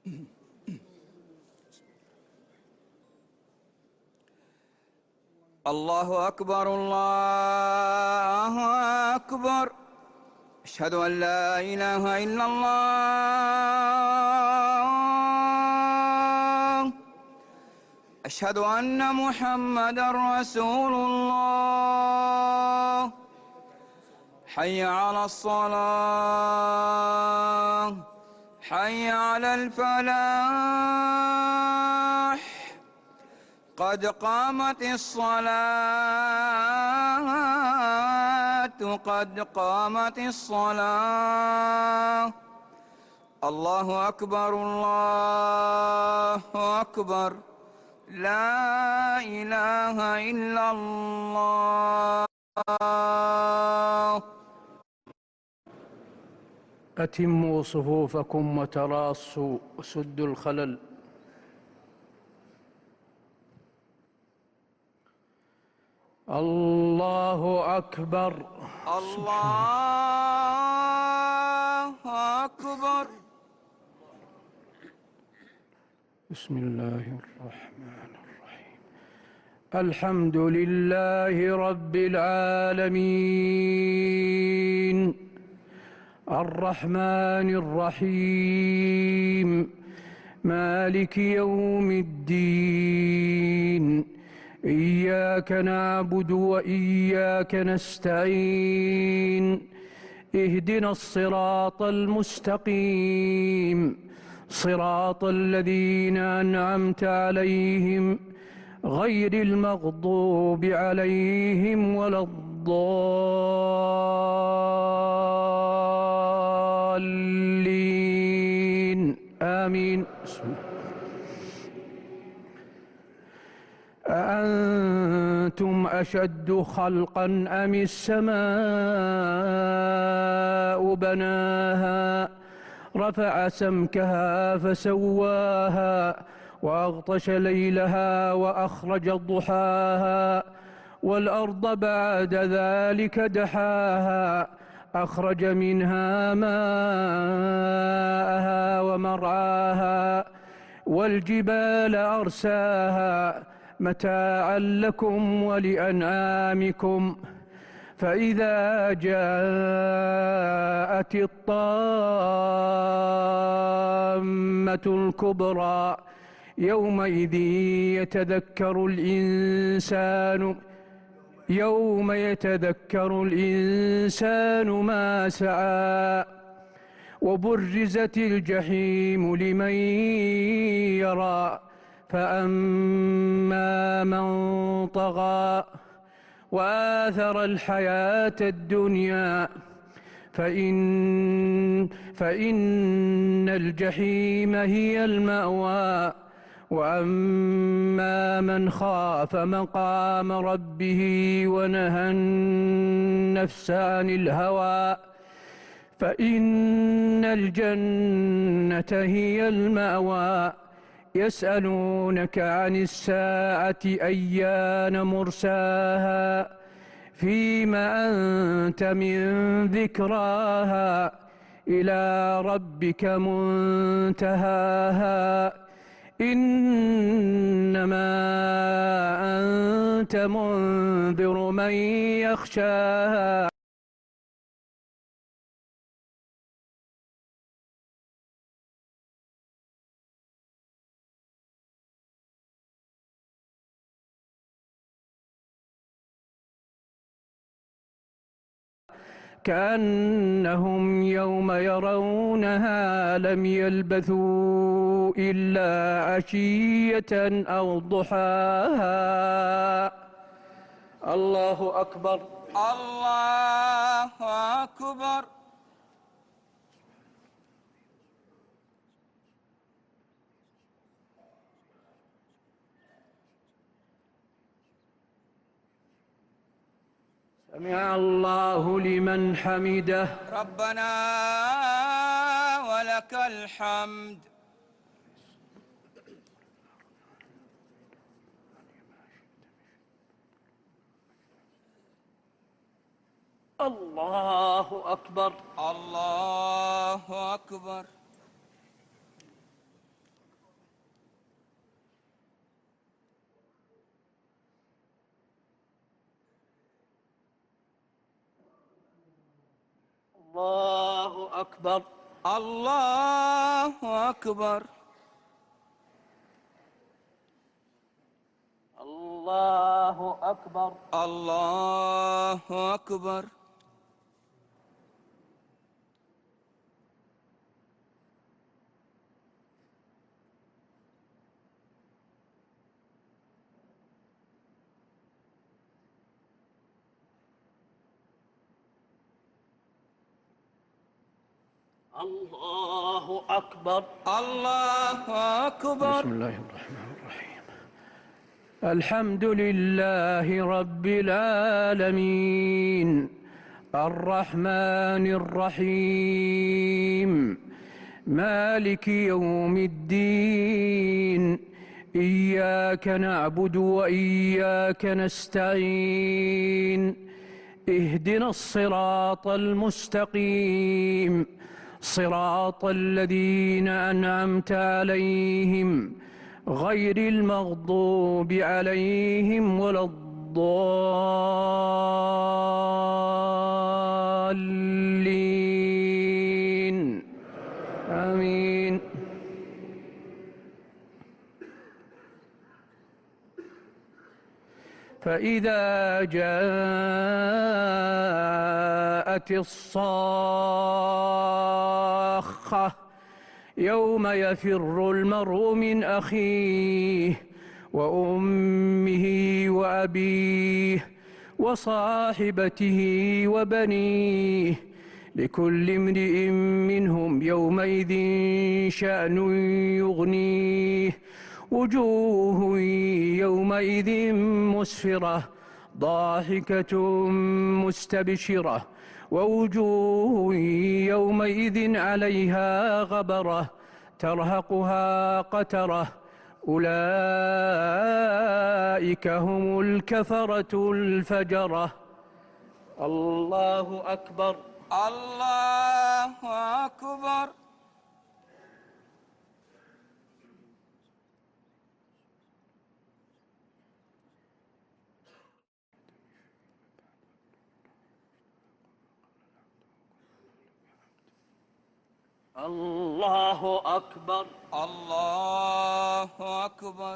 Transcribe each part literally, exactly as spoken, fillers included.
الله أكبر الله أكبر. أشهد أن لا إله إلا الله. أشهد أن محمدًا رسول الله. حي على الصلاة، حي على الفلاح، قد قامت الصلاة، قد قامت الصلاة. الله أكبر الله أكبر. لا إله إلا الله. أتموا صفوفكم وتراصوا وسدوا الخلل. الله أكبر. الله أكبر. بسم الله الرحمن الرحيم. الحمد لله رب العالمين، الرحمن الرحيم، مالك يوم الدين. إياك نعبد وإياك نستعين. اهدنا الصراط المستقيم، صراط الذين أنعمت عليهم غير المغضوب عليهم ولا الضالين. آمين. أأنتم أشد خلقا أم السماء بناها رفع سمكها فسواها وأغطش ليلها وأخرج ضحاها والأرض بعد ذلك دحاها أخرج منها ماءها ومرعاها والجبال أرساها متاعا لكم ولأنعامكم. فإذا جاءت الطامة الكبرى يومئذ يتذكر الإنسان يوم يتذكر الإنسان ما سعى وبرزت الجحيم لمن يرى فأما من طغى وآثر الحياة الدنيا فإن, فإن الجحيم هي المأوى. وأما من خاف مقام ربه ونهى النفس عن الهوى فإن الجنة هي المأوى. يسألونك عن الساعة أيان مرساها فيما أنت من ذكراها إلى ربك منتهاها. إنما أنت منذر من يخشاها. كأنهم يوم يرونها لم يلبثوا إلا عشية أو ضحاها. الله أكبر الله أكبر. سمع الله لمن حمده. ربنا ولك الحمد. الله أكبر الله أكبر. الله أكبر. الله أكبر. الله أكبر. الله أكبر. الله أكبر. الله أكبر. بسم الله الرحمن الرحيم. الحمد لله رب العالمين الرحمن الرحيم مالك يوم الدين إياك نعبد وإياك نستعين اهدنا الصراط المستقيم صراط الذين أنعمت عليهم غير المغضوب عليهم ولا الضالين آمين. فإذا جاءت الصاخة يوم يفر المرء من أخيه وأمه وأبيه وصاحبته وبنيه لكل امرئ منهم يومئذ شأن يغنيه وجوه يومئذ مسفرة ضاحكة مستبشرة ووجوه يومئذ عليها غبرة ترهقها قترة أولئك هم الكفرة الفجرة. الله أكبر. الله أكبر. الله أكبر. الله أكبر.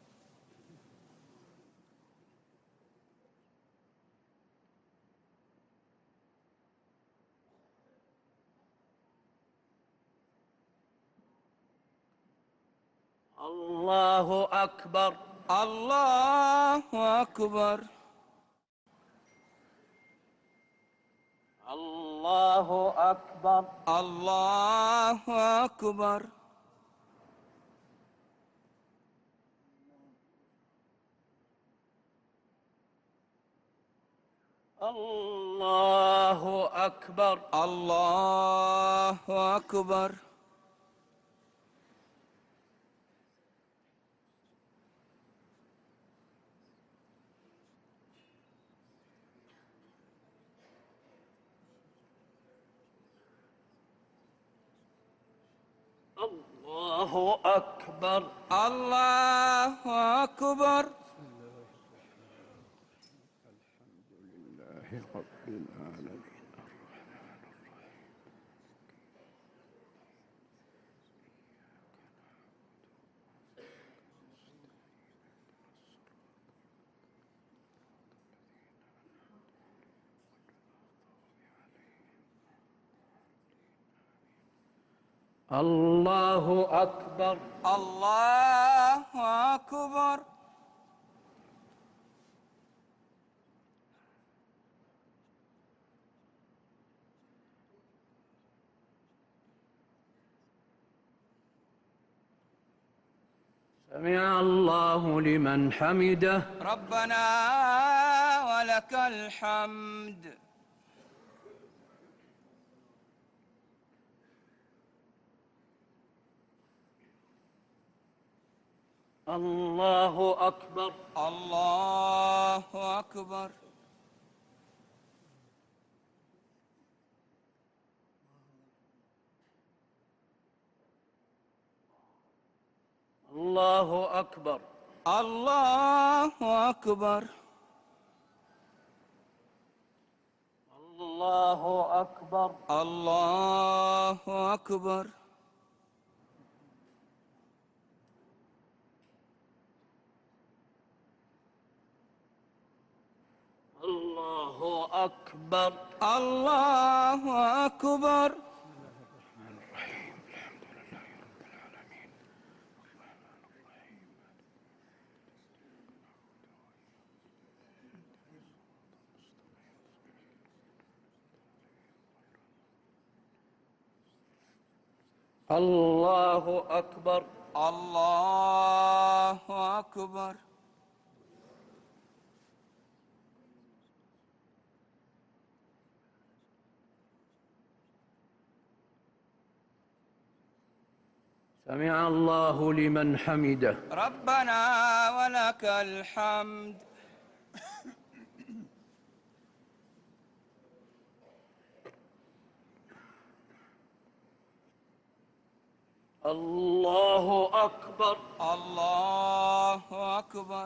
الله أكبر. الله أكبر. الله أكبر. الله أكبر. الله أكبر. الله أكبر. الله أكبر. الله أكبر. الحمد لله رب العالمين الله أكبر. الله أكبر. سمع الله لمن حمده. ربنا ولك الحمد. الله أكبر. الله أكبر. الله أكبر. الله أكبر. الله الله أكبر. الله أكبر. الله أكبر. الله أكبر. الله أكبر. الله أكبر. سمع الله لمن حمده. ربنا ولك الحمد. الله أكبر. الله أكبر.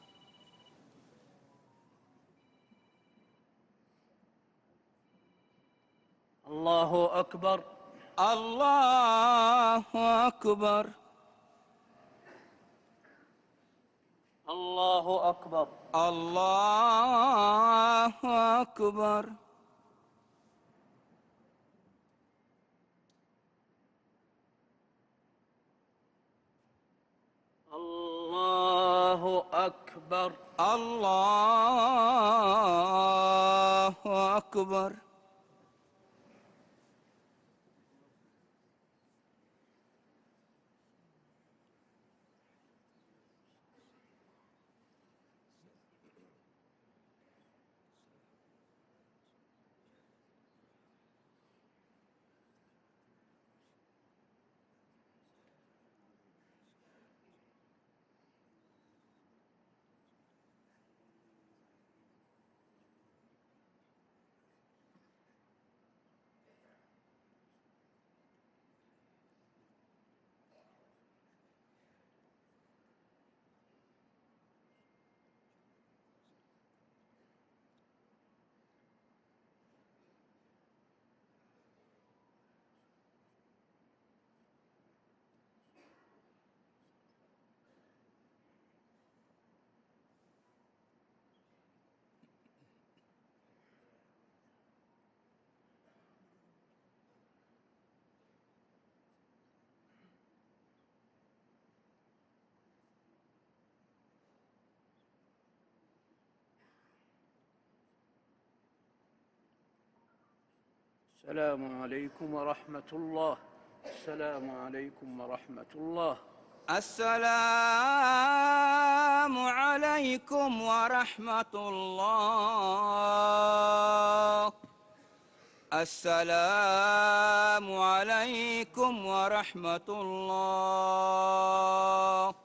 الله أكبر. الله أكبر. الله أكبر. الله أكبر. الله أكبر. الله أكبر. السلام عليكم ورحمة الله. السلام عليكم ورحمة الله. السلام عليكم ورحمة الله. السلام عليكم ورحمة الله.